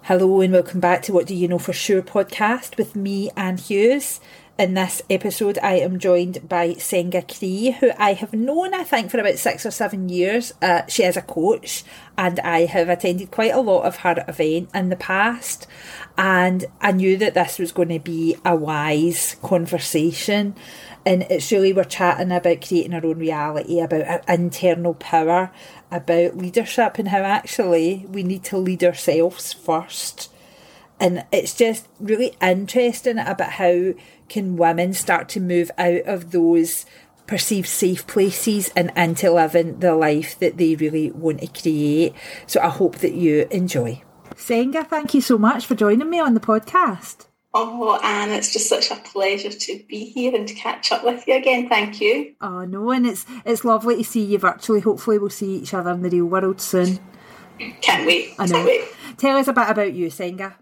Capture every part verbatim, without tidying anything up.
Hello and welcome back to What Do You Know For Sure podcast with me, Anne Hughes. In this episode, I am joined by Senga Cree, who I have known, I think, for about six or seven years. Uh, she is a coach, and I have attended quite a lot of her event in the past. And I knew that this was going to be a wise conversation. And it's really, we're chatting about creating our own reality, about our internal power, about leadership and how actually we need to lead ourselves first. And it's just really interesting about how can women start to move out of those perceived safe places and into living the life that they really want to create. So I hope that you enjoy. Senga, thank you so much for joining me on the podcast. Oh, Anne, it's just such a pleasure to be here and to catch up with you again. Thank you. Oh, no, and it's it's lovely to see you virtually. Hopefully we'll see each other in the real world soon. Can't wait. I know. Can't wait. Tell us a bit about you, Senga.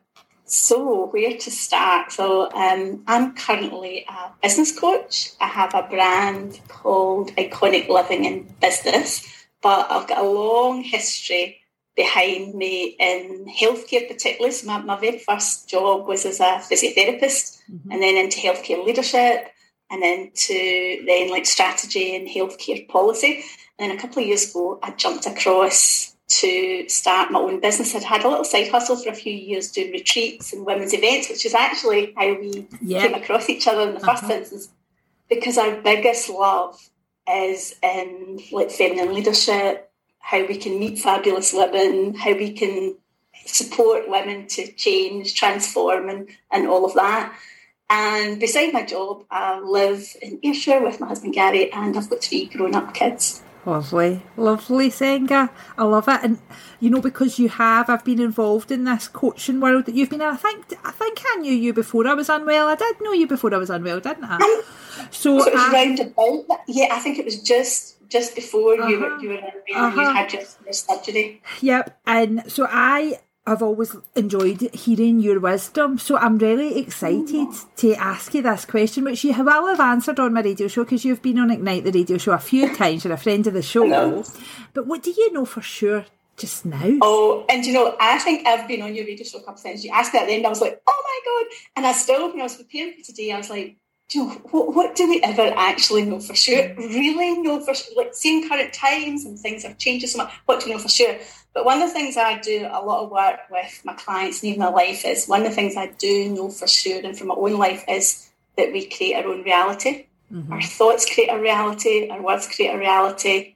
So, where to start? So, um, I'm currently a business coach. I have a brand called Iconic Living in Business, but I've got a long history behind me in healthcare particularly. So my, my very first job was as a physiotherapist, mm-hmm. and then into healthcare leadership, and into then like strategy and healthcare policy. And then a couple of years ago, I jumped across to start my own business. I'd had a little side hustle for a few years doing retreats and women's events, which is actually how we yeah. came across each other in the uh-huh. first instance, because our biggest love is in like feminine leadership, how we can meet fabulous women, how we can support women to change, transform, and, and all of that. And beside my job, I live in Ayrshire with my husband Gary, and I've got three grown-up kids. Lovely, lovely, Senga. I love it. And, you know, because you have, I've been involved in this coaching world that you've been in. I think I think I knew you before I was unwell. I did know you before I was unwell, didn't I? Um, so, so it was I, round about that. Yeah, I think it was just... just before uh-huh. you were you were uh-huh. you had your, your surgery. Yep, and so I have always enjoyed hearing your wisdom. So I'm really excited oh. to ask you this question, which you will have answered on my radio show because you've been on Ignite the radio show a few times. You're a friend of the show. But what do you know for sure just now? Oh, and you know, I think I've been on your radio show a couple of times. You asked me at the end, I was like, oh my god! And I still, when I was preparing for today, I was like, do you know, what, what do we ever actually know for sure? Really know for sure? Like, seeing current times and things have changed so much, what do we know for sure? But one of the things I do a lot of work with my clients and even my life is, one of the things I do know for sure and from my own life is that we create our own reality. Mm-hmm. Our thoughts create a reality, our words create a reality.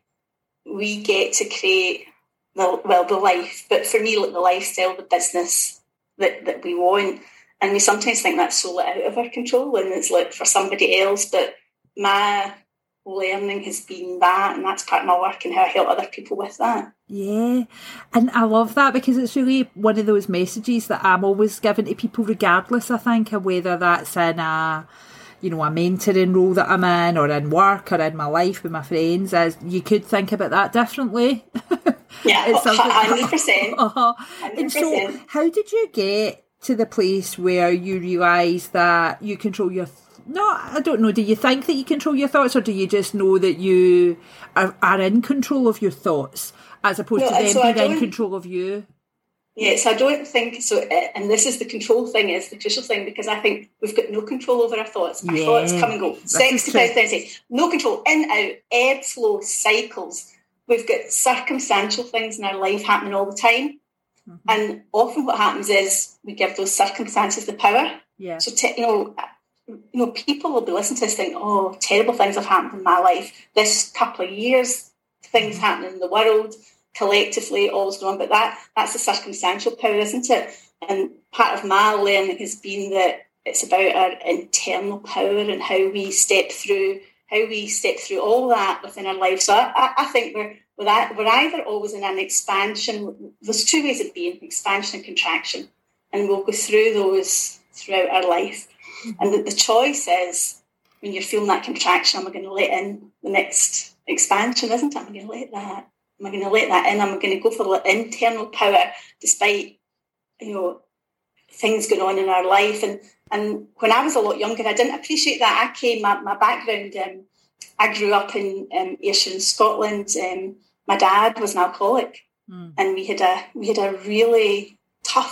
We get to create, the, well, the life, but for me, like the lifestyle, the business that, that we want. And we sometimes think that's so out of our control and it's like for somebody else. But my learning has been that, and that's part of my work and how I help other people with that. Yeah, and I love that because it's really one of those messages that I'm always giving to people, regardless, I think, of whether that's in a, you know, a mentoring role that I'm in, or in work, or in my life with my friends, is you could think about that differently. Yeah, one hundred percent. Uh-huh. And so, how did you get to the place where you realise that you control your... Th- no, I don't know. Do you think that you control your thoughts, or do you just know that you are, are in control of your thoughts as opposed no, to them so being in control of you? Yes, I don't think so. And this is the control thing, is the crucial thing, because I think we've got no control over our thoughts. Our yeah, thoughts come and go. sixty percent, no control, in, out, ebb, flow, cycles. We've got circumstantial things in our life happening all the time. Mm-hmm. And often what happens is we give those circumstances the power. Yeah. So, te- you know, you know, people will be listening to this thinking, oh, terrible things have happened in my life. This couple of years, things mm-hmm. happening in the world, collectively, all's going on. But that, that's the circumstantial power, isn't it? And part of my learning has been that it's about our internal power and how we step through, how we step through all that within our lives. So I, I, I think we're We're, that, we're either always in an expansion. There's two ways of being, expansion and contraction. And we'll go through those throughout our life. Mm-hmm. And the, the choice is, when you're feeling that contraction, am I going to let in the next expansion, isn't it? Am I going to let that? Am I going to let that in? Am I going to go for the internal power despite, you know, things going on in our life? And and when I was a lot younger, I didn't appreciate that. I came, my, my background, um, I grew up in um, Ayrshire in Scotland. Um, my dad was an alcoholic, mm. and we had a we had a really tough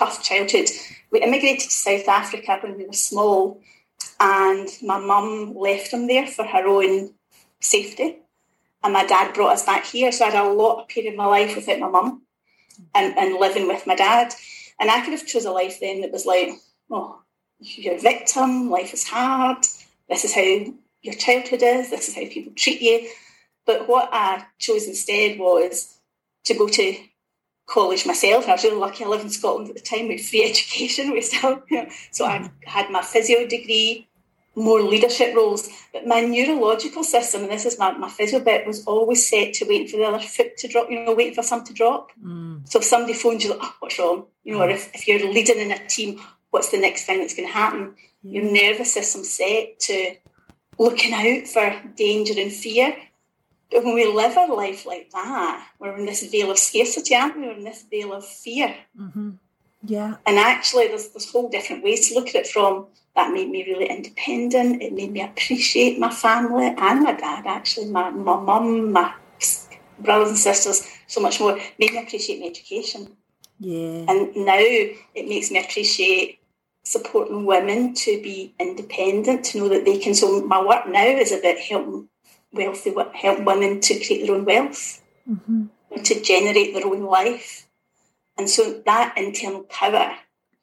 tough childhood. We immigrated to South Africa when we were small, and my mum left him there for her own safety. And my dad brought us back here. So I had a lot of period of my life without my mum and, and living with my dad. And I could have chose a life then that was like, oh, you're a victim, life is hard, this is how your childhood is, this is how people treat you. But what I chose instead was to go to college myself. And I was really lucky. I lived in Scotland at the time with free education. We still, you know, so I had my physio degree, more leadership roles. But my neurological system, and this is my, my physio bit, was always set to waiting for the other foot to drop, you know, waiting for some to drop. Mm. So if somebody phones you, like, oh, what's wrong? You know, mm. or if, if you're leading in a team, what's the next thing that's going to happen? Mm. Your nervous system's set to looking out for danger and fear. But when we live our life like that, we're in this veil of scarcity, aren't we? We're in this veil of fear. Mm-hmm. Yeah. And actually, there's, there's whole different ways to look at it from. That made me really independent. It made me appreciate my family and my dad, actually, my my mum, my brothers and sisters, so much more. It made me appreciate my education. Yeah. And now it makes me appreciate supporting women to be independent, to know that they can. So my work now is about helping wealthy, help women to create their own wealth, mm-hmm. and to generate their own life. And so that internal power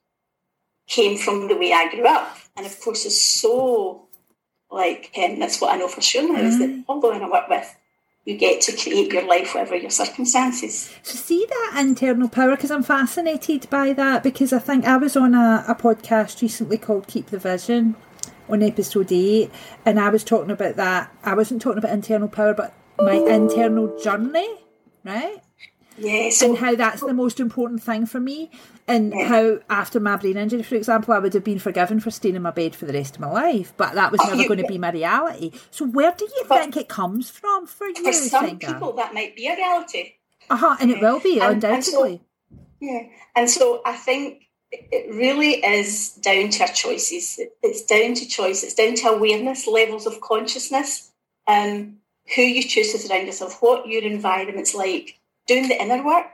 came from the way I grew up. And of course, it's so, like, um, that's what I know for sure now, is that all the women I work with, you get to create your life, whatever your circumstances. So see that internal power, because I'm fascinated by that, because I think I was on a, a podcast recently called Keep the Vision on episode eight, and I was talking about that. I wasn't talking about internal power, but my internal journey, right? Yeah, so, and how that's the most important thing for me, and yeah. how after my brain injury, for example, I would have been forgiven for staying in my bed for the rest of my life, but that was oh, never you, going to be my reality. So where do you think it comes from for you? For some Senga? people, that might be a reality. Uh-huh, and it will be, and, undoubtedly. And so, yeah, and so I think it really is down to our choices. It's down to choice. It's down to awareness, levels of consciousness, um, who you choose to surround yourself, what your environment's like, doing the inner work.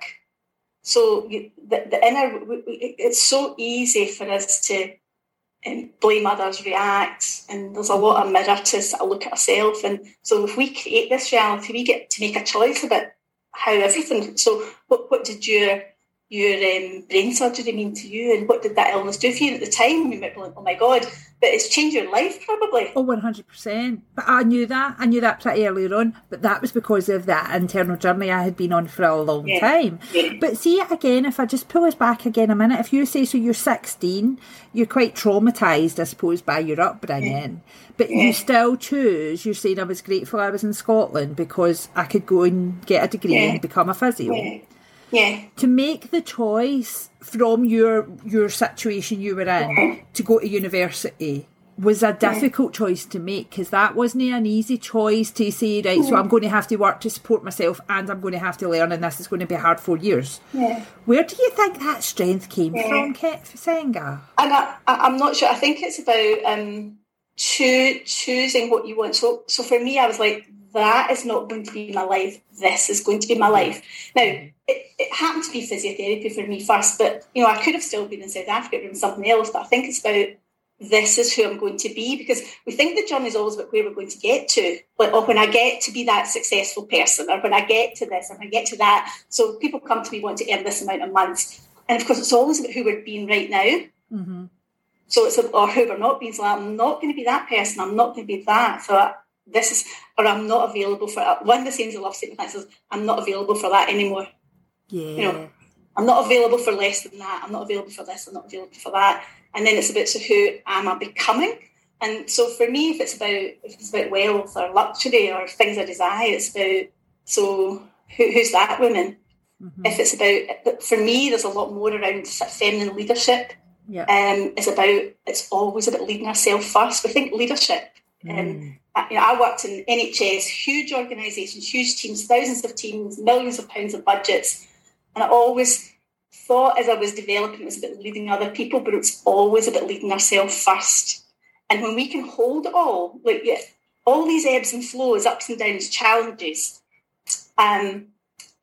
So you, the, the inner, it's so easy for us to um, blame others, react, and there's a lot of mirror to sort of look at ourselves. And so if we create this reality, we get to make a choice about how everything. So what, what did your your um, brain surgery mean to you, and what did that illness do for you at the time? You might be like, oh my God, but it's changed your life probably. Oh, one hundred percent. But I knew that. I knew that pretty earlier on, but that was because of that internal journey I had been on for a long yeah. time. Yeah. But see, again, if I just pull us back again a minute, if you say, so you're sixteen, you're quite traumatised, I suppose, by your upbringing, yeah. but yeah. you still choose, you're saying I was grateful I was in Scotland because I could go and get a degree yeah. and become a physio. Yeah. Yeah. To make the choice from your your situation you were in yeah. to go to university was a difficult yeah. choice to make, because that wasn't an easy choice to say, right, yeah. so I'm going to have to work to support myself and I'm going to have to learn, and this is going to be hard four years. Yeah. Where do you think that strength came yeah. from, Senga? And I, I'm not sure. I think it's about um, choo- choosing what you want. So, so for me, I was like, that is not going to be my life. This is going to be my life. Now, it, it happened to be physiotherapy for me first, but, you know, I could have still been in South Africa doing something else, but I think it's about this is who I'm going to be, because we think the journey is always about where we're going to get to. Like, oh, when I get to be that successful person, or when I get to this, or when I get to that. So people come to me wanting to earn this amount of months. And, of course, it's always about who we're being right now. Mm-hmm. So it's, or who we're not being. So I'm not going to be that person. I'm not going to be that. So I, this is, or I'm not available for that. One of the things I love saying is, I'm not available for that anymore. Yeah. You know, I'm not available for less than that. I'm not available for this. I'm not available for that. And then it's about, so who am I becoming? And so for me, if it's about if it's about wealth or luxury or things I desire, it's about, so who, who's that woman? Mm-hmm. If it's about, for me, there's a lot more around feminine leadership. Yeah. Um, it's about, it's always about leading ourselves first. We think leadership. Mm. Um, I, you know, I worked in N H S, huge organisations, huge teams, thousands of teams, millions of pounds of budgets. And I always thought as I was developing, it was about leading other people, but it's always about leading ourselves first. And when we can hold it all, like yeah, all these ebbs and flows, ups and downs, challenges, um,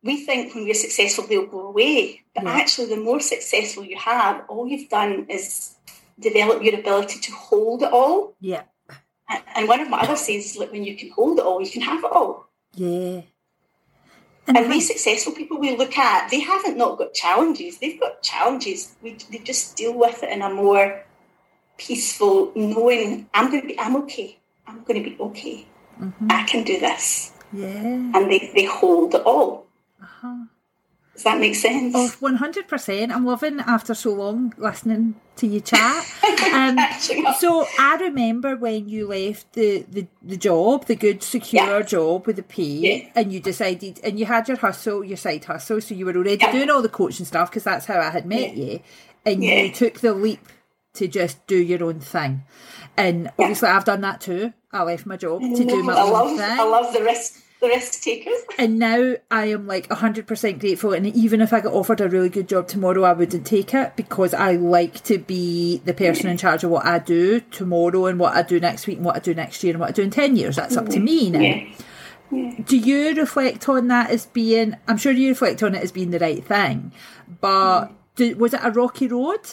we think when we're successful, they'll go away. But yeah. actually, the more successful you have, all you've done is develop your ability to hold it all. Yeah. And one of my other sayings is, like, when you can hold it all, you can have it all. Yeah. And, and these successful people we look at, they haven't not got challenges. They've got challenges. We they just deal with it in a more peaceful, knowing I'm going to be, I'm okay. I'm going to be okay. Mm-hmm. I can do this. Yeah. And they, they hold it all. Uh-huh. Does that make sense? Oh, one hundred percent. I'm loving, after so long, listening to you chat. Um, so I remember when you left the, the, the job, the good, secure yeah. job with the pay, yeah. and you decided, and you had your hustle, your side hustle, so you were already yeah. doing all the coaching stuff, because that's how I had met yeah. you, and yeah. you took the leap to just do your own thing. And yeah. obviously I've done that too. I left my job to do my I own love, thing. I love the risk. The risk takers. And now I am like one hundred percent grateful, and even if I got offered a really good job tomorrow, I wouldn't take it, because I like to be the person in charge of what I do tomorrow and what I do next week and what I do next year and what I do in ten years. That's up to me now. Yeah. Yeah. Do you reflect on that as being, I'm sure you reflect on it as being the right thing, but mm. do, was it a rocky road?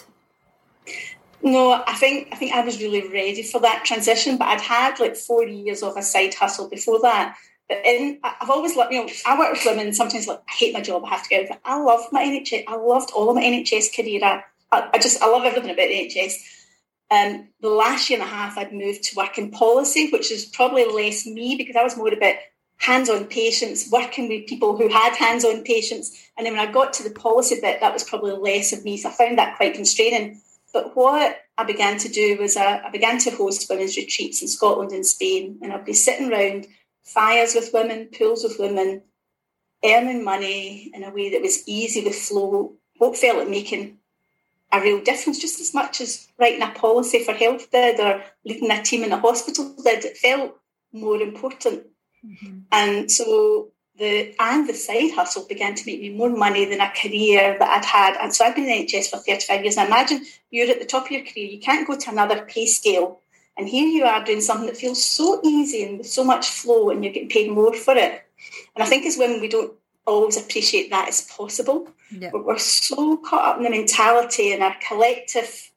No, I think I think I was really ready for that transition, but I'd had like four years of a side hustle before that. But in, I've always loved, you know, I work with women, sometimes like, I hate my job, I have to go. But I loved my N H S. I loved all of my N H S career. I, I just, I love everything about the N H S. And um, the last year and a half, I'd moved to work in policy, which is probably less me, because I was more about hands-on patients, working with people who had hands-on patients. And then when I got to the policy bit, that was probably less of me. So I found that quite constraining. But what I began to do was I, I began to host women's retreats in Scotland and Spain. And I'd be sitting around fires with women, pools with women, earning money in a way that was easy with flow, what felt like making a real difference, just as much as writing a policy for health did or leading a team in a hospital did. It felt more important. Mm-hmm. And so the and the side hustle began to make me more money than a career that I'd had. And so I've been in the N H S for thirty-five years. And imagine you're at the top of your career, you can't go to another pay scale. And here you are doing something that feels so easy and with so much flow, and you're getting paid more for it. And I think as women, we don't always appreciate that as possible. Yeah. But we're so caught up in the mentality and our collective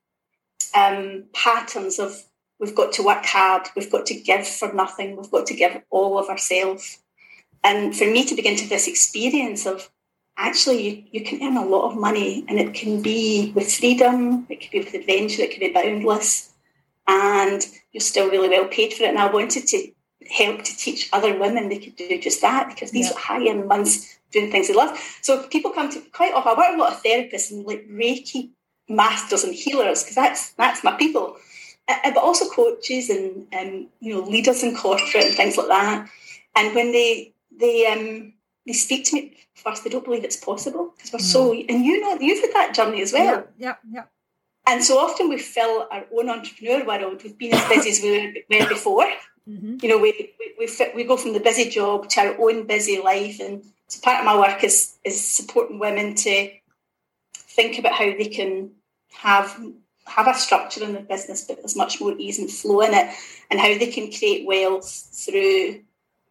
um, patterns of we've got to work hard, we've got to give for nothing, we've got to give all of ourselves. And for me to begin to have this experience of actually you, you can earn a lot of money, and it can be with freedom, it can be with adventure, it can be boundless. And you're still really well paid for it. And I wanted to help to teach other women they could do just that, because these yeah. are high-end months doing things they love. So people come to quite often. I work with a lot of therapists and like Reiki masters and healers, because that's that's my people. Uh, but also coaches and um, you know, leaders in corporate and things like that. And when they they um they speak to me first, they don't believe it's possible, because we're mm. so. And you know, you've had that journey as well. Yeah, yeah, yeah. And so often we fill our own entrepreneur world with being as busy as we were before. Mm-hmm. You know, we we we, fit, we go from the busy job to our own busy life. And so part of my work is is supporting women to think about how they can have have a structure in their business, but there's much more ease and flow in it, and how they can create wealth through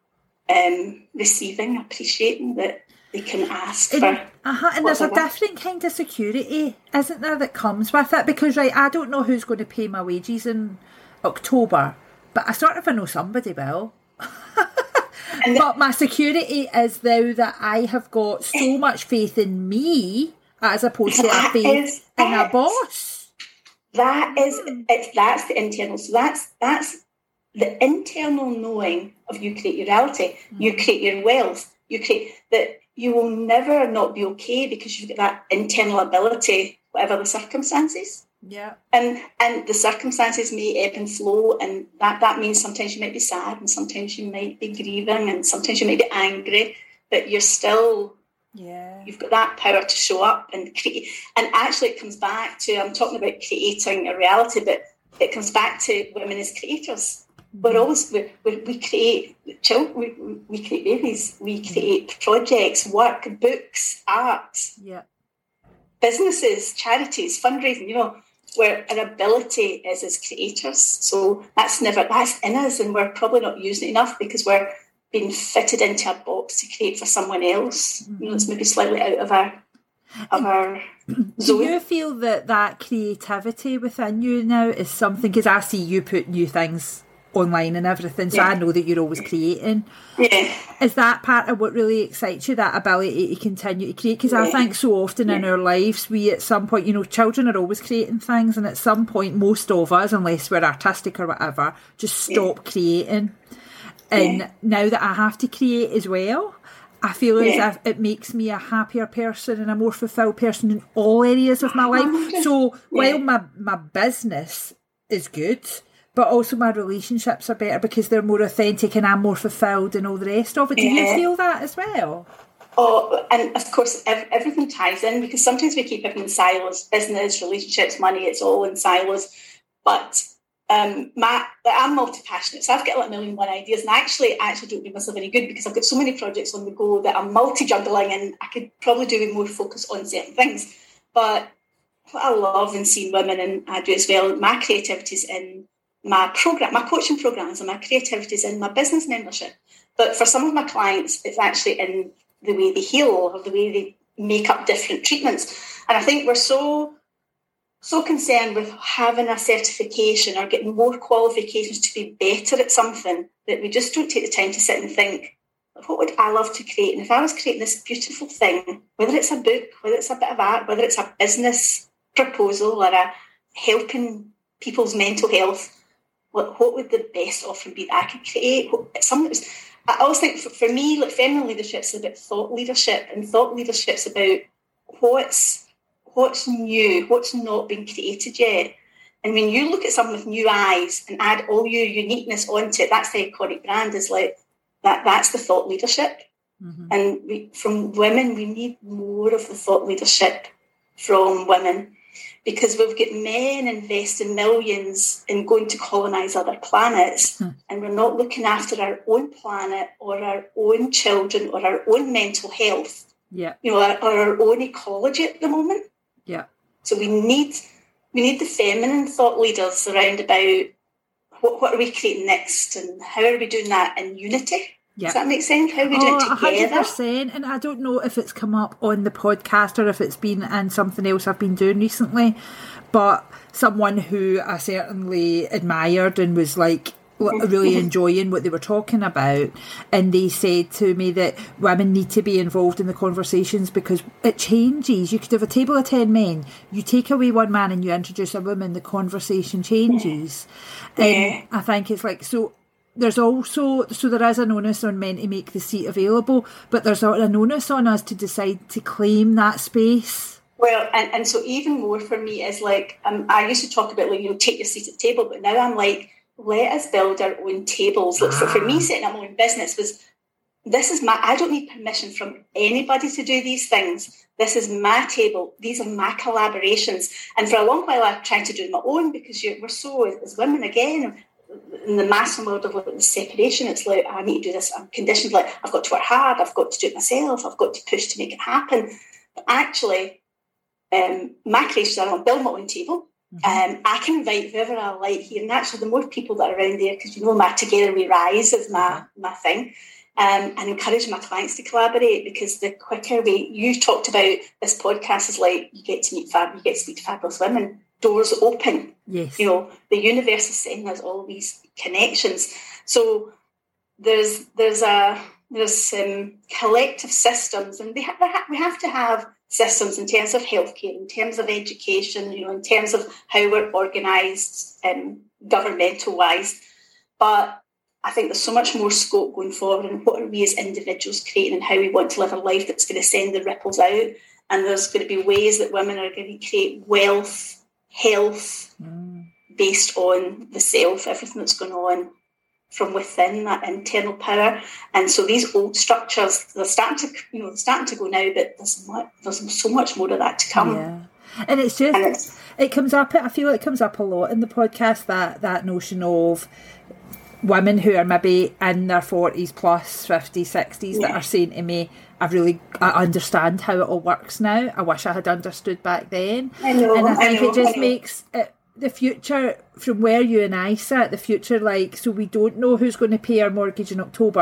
um, receiving, appreciating that they can ask and, for. Uh-huh, and there's a different kind of security, isn't there, that comes with it? Because, right, I don't know who's going to pay my wages in October, but I sort of know somebody will. And but my security is now that I have got so much faith in me as opposed to a faith in a boss. That is, it's, that's the internal. So that's that's the internal knowing of you create your reality, mm-hmm. you create your wealth, you create that. You will never not be okay because you've got that internal ability, whatever the circumstances. Yeah. And and the circumstances may ebb and flow, and that, that means sometimes you might be sad, and sometimes you might be grieving, and sometimes you might be angry, but you're still, yeah, you've got that power to show up and create. And actually it comes back to, I'm talking about creating a reality, but it comes back to women as creators. We're always we, we, we create children, we, we create babies, we create projects, work, books, art, yeah, businesses, charities, fundraising. You know, where our ability is as creators. So that's never that's in us, and we're probably not using it enough because we're been fitted into a box to create for someone else. Mm-hmm. You know, it's maybe slightly out of our of our zone. Do you feel that that creativity within you now is something, because I see you put new things online and everything, so yeah. I know that you're always creating. Yeah. Is that part of what really excites you, that ability to continue to create? Because yeah. I think so often yeah. in our lives, we at some point, you know, children are always creating things, and at some point, most of us, unless we're artistic or whatever, just stop yeah. creating. And yeah. now that I have to create as well, I feel yeah. as if it makes me a happier person and a more fulfilled person in all areas of my life. So yeah. while my, my business is good, but also my relationships are better because they're more authentic and I'm more fulfilled and all the rest of it. Do yeah. you feel that as well? Oh, and of course, everything ties in, because sometimes we keep everything in silos. Business, relationships, money, it's all in silos. But um, my, I'm multi-passionate, so I've got like a million and one ideas. And actually, I actually don't do myself any good because I've got so many projects on the go that I'm multi-juggling, and I could probably do with more focus on certain things. But what I love in seeing women, and I do as well, my creativity is in my program, my coaching programs, and my creativity is in my business membership. But for some of my clients, it's actually in the way they heal or the way they make up different treatments. And I think we're so so concerned with having a certification or getting more qualifications to be better at something that we just don't take the time to sit and think, what would I love to create? And if I was creating this beautiful thing, whether it's a book, whether it's a bit of art, whether it's a business proposal or a helping people's mental health, what, what would the best offering be that I could create? Something that was, I always think for, for me, like feminine leadership is about thought leadership, and thought leadership's about what's what's new, what's not been created yet. And when you look at something with new eyes and add all your uniqueness onto it, that's the iconic brand. Is like that. That's the thought leadership. Mm-hmm. And we, from women, we need more of the thought leadership from women. Because we've got men investing millions in going to colonise other planets, hmm. and we're not looking after our own planet or our own children or our own mental health, yeah, you know, or, or our own ecology at the moment. Yeah. So we need we need the feminine thought leaders around about what, what are we creating next, and how are we doing that in unity. Yeah. Does that make sense? How we do oh, it together? one hundred percent. And I don't know if it's come up on the podcast or if it's been in something else I've been doing recently, but someone who I certainly admired and was like really enjoying what they were talking about, and they said to me that women need to be involved in the conversations because it changes. You could have a table of ten men, you take away one man and you introduce a woman, the conversation changes. Yeah. And I think it's like, so there's also, so there is an onus on men to make the seat available, but there's an onus on us to decide to claim that space. Well, and, and so even more for me is like, um, I used to talk about, like, you know, take your seat at the table, but now I'm like, let us build our own tables. Like, for, for me, setting up my own business was, this is my, I don't need permission from anybody to do these things. This is my table. These are my collaborations. And for a long while, I tried to do my own because you, we're so, as women, again, in the massive world of like, the separation, it's like, I need to do this. I'm conditioned, like, I've got to work hard. I've got to do it myself. I've got to push to make it happen. But actually, um, my creations are, I'll build my own table. Mm-hmm. Um, I can invite whoever I like here. And actually, the more people that are around there, because, you know, my Together We Rise is my, mm-hmm. my thing. Um, and encourage my clients to collaborate, because the quicker we, you talked about this podcast is like, you get to meet fab, you get to speak to fabulous women. Doors open. Yes. You know, the universe is sending us all these connections. So there's there's a there's some collective systems, and they ha- we have to have systems in terms of healthcare, in terms of education, you know, in terms of how we're organised um, governmental wise. But I think there's so much more scope going forward, and what are we as individuals creating, and how we want to live a life that's going to send the ripples out. And there's going to be ways that women are going to create wealth, health, mm. based on the self, everything that's going on from within, that internal power. And so these old structures, they're starting to, you know, they're starting to go now, but there's much, there's so much more of that to come. Yeah. And it's just, and it's, it comes up, I feel like it comes up a lot in the podcast, that, that notion of women who are maybe in their forties plus, fifties, sixties, yeah. that are saying to me, I really I understand how it all works now. I wish I had understood back then. I know, and I think I know, it just makes it, the future, from where you and I sit, the future, like, so we don't know who's going to pay our mortgage in October.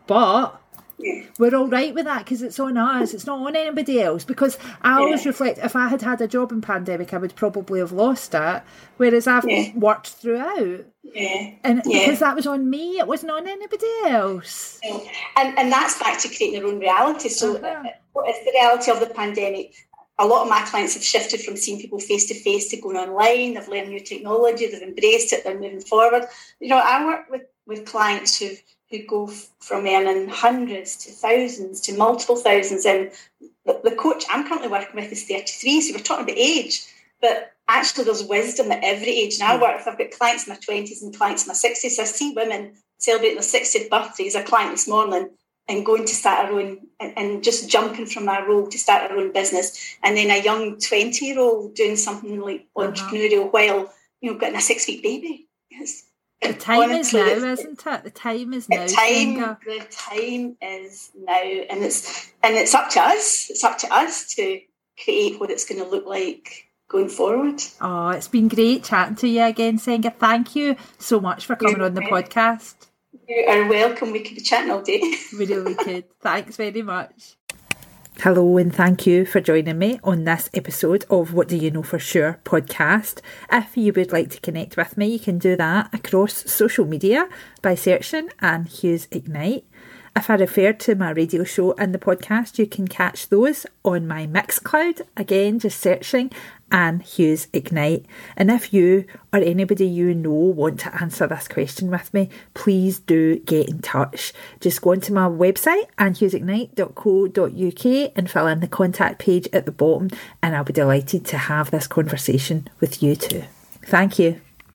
But yeah. we're all right with that because it's on us. It's not on anybody else. Because I always yeah. reflect, if I had had a job in pandemic, I would probably have lost it. Whereas I've yeah. worked throughout. Yeah. And yeah. because that was on me, it wasn't on anybody else. Yeah. And and that's back to creating their own reality. So uh-huh. what is the reality of the pandemic? A lot of my clients have shifted from seeing people face-to-face to going online. They've learned new technology. They've embraced it. They're moving forward. You know, I work with, with clients who who go f- from earning hundreds to thousands to multiple thousands. And the, the coach I'm currently working with is thirty-three, so we're talking about age. But actually there's wisdom at every age. And I work with, I've got clients in my twenties and clients in my sixties. So I see women celebrating their sixtieth birthdays. A client this morning, and going to start her own, and, and just jumping from our role to start her own business. And then a young twenty-year-old doing something like entrepreneurial uh-huh. while, you know, getting a six-week baby. It's, the time honestly, is now, isn't it? The time is now. The time, the time is now. And it's, and it's up to us. It's up to us to create what it's going to look like going forward. Oh, it's been great chatting to you again, Senga. Thank you so much for coming You're on the right. podcast. You are welcome. We could be chatting all day. We really could. Thanks very much. Hello and thank you for joining me on this episode of What Do You Know For Sure podcast. If you would like to connect with me, you can do that across social media by searching Anne Hughes Ignite. If I referred to my radio show and the podcast, you can catch those on my Mixcloud. Again, just searching Anne Hughes Ignite. And if you or anybody you know want to answer this question with me, please do get in touch. Just go onto my website, anne hughes ignite dot co dot uk, and fill in the contact page at the bottom, and I'll be delighted to have this conversation with you too. Thank you.